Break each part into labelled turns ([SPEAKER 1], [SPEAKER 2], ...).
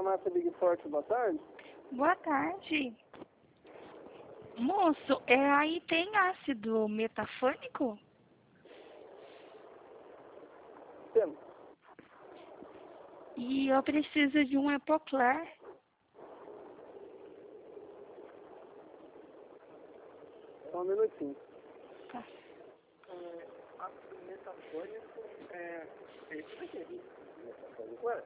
[SPEAKER 1] Farmácia Big Forte, boa tarde.
[SPEAKER 2] Boa tarde. Moço, aí tem ácido metafônico?
[SPEAKER 1] Temos.
[SPEAKER 2] E eu preciso de um Epocler.
[SPEAKER 1] Só um minutinho.
[SPEAKER 2] Tá.
[SPEAKER 1] Ácido metafônico é isso aqui. Ué?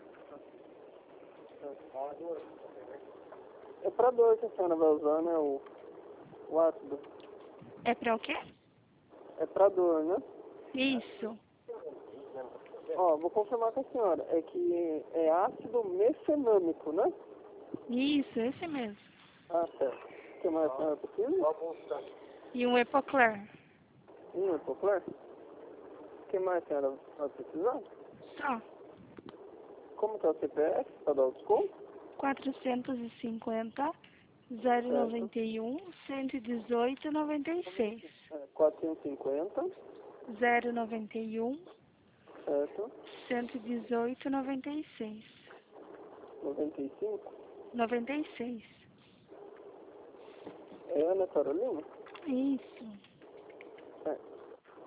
[SPEAKER 1] É pra dor que a senhora vai usar, né? O ácido.
[SPEAKER 2] É pra o quê?
[SPEAKER 1] É pra dor, né?
[SPEAKER 2] Isso.
[SPEAKER 1] Ó, vou confirmar com a senhora. É que é ácido mefenâmico, né?
[SPEAKER 2] Isso, esse mesmo.
[SPEAKER 1] Ah, certo. O que mais a senhora precisa?
[SPEAKER 2] E um Epocler.
[SPEAKER 1] É popular? O que mais a senhora vai precisar?
[SPEAKER 2] Só.
[SPEAKER 1] Como que é o CPF para dar o desconto?
[SPEAKER 2] 450 091 118 96.
[SPEAKER 1] 450,
[SPEAKER 2] 091
[SPEAKER 1] certo?
[SPEAKER 2] 118 96.
[SPEAKER 1] 95.
[SPEAKER 2] 96.
[SPEAKER 1] É Ana Carolina?
[SPEAKER 2] Isso.
[SPEAKER 1] Certo.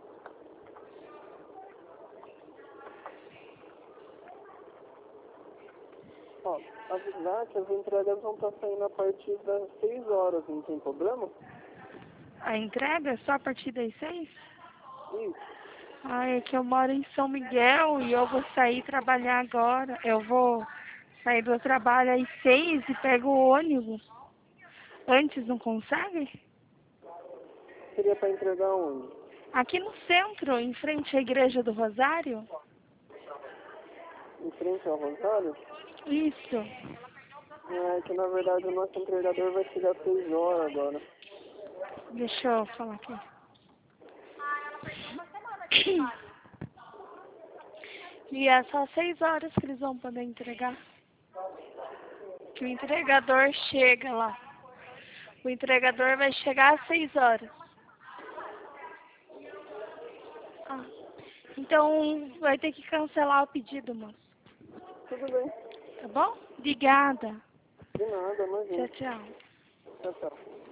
[SPEAKER 1] Ó, avisar que as entregas vão estar saindo a partir das 6 horas, não tem problema?
[SPEAKER 2] A entrega é só a partir das 6?
[SPEAKER 1] Isso.
[SPEAKER 2] Ah, é que eu moro em São Miguel e eu vou sair trabalhar agora. Eu vou sair do trabalho às 6 e pego o ônibus. Antes não consegue?
[SPEAKER 1] Seria para entregar onde?
[SPEAKER 2] Aqui no centro, em frente à Igreja do Rosário?
[SPEAKER 1] Em frente ao Rosário?
[SPEAKER 2] Isso.
[SPEAKER 1] É que na verdade o nosso entregador vai chegar às 6 horas agora.
[SPEAKER 2] Deixa eu falar aqui. E é só 6 horas que eles vão poder entregar. Que o entregador chega lá. O entregador vai chegar às 6 horas. Ah, então vai ter que cancelar o pedido, moço.
[SPEAKER 1] Tudo bem.
[SPEAKER 2] Tá bom? Obrigada.
[SPEAKER 1] De nada,
[SPEAKER 2] Tchau,
[SPEAKER 1] imagina.
[SPEAKER 2] tchau.
[SPEAKER 1] Tchau, tchau.